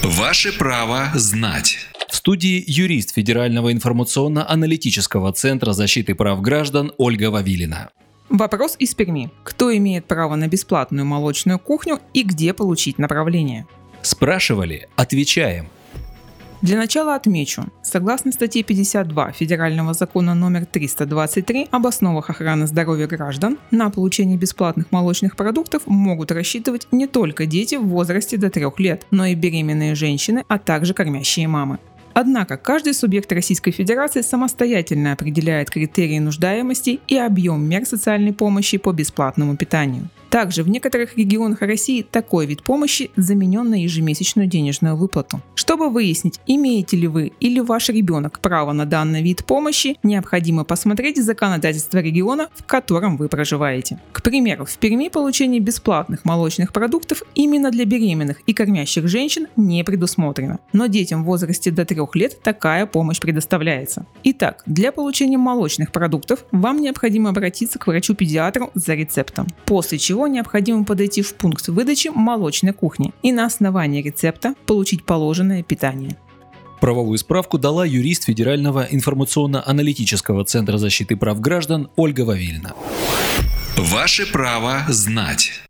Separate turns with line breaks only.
Ваше право знать.
В студии юрист Федерального информационно-аналитического центра защиты прав граждан Ольга Вавилина.
Вопрос из Перми. Кто имеет право на бесплатную молочную кухню и где получить направление?
Спрашивали? Отвечаем.
Для начала отмечу, согласно статье 52 Федерального закона номер 323 об основах охраны здоровья граждан, на получение бесплатных молочных продуктов могут рассчитывать не только дети в возрасте до 3 лет, но и беременные женщины, а также кормящие мамы. Однако каждый субъект Российской Федерации самостоятельно определяет критерии нуждаемости и объем мер социальной помощи по бесплатному питанию. Также в некоторых регионах России такой вид помощи заменен на ежемесячную денежную выплату. Чтобы выяснить, имеете ли вы или ваш ребенок право на данный вид помощи, необходимо посмотреть законодательство региона, в котором вы проживаете. К примеру, в Перми получение бесплатных молочных продуктов именно для беременных и кормящих женщин не предусмотрено, но детям в возрасте до 3 лет такая помощь предоставляется. Итак, для получения молочных продуктов вам необходимо обратиться к врачу-педиатру за рецептом, после чего необходимо подойти в пункт выдачи молочной кухни и на основании рецепта получить положенное питание.
Правовую справку дала юрист Федерального информационно-аналитического центра защиты прав граждан Ольга Вавилина.
Ваше право знать.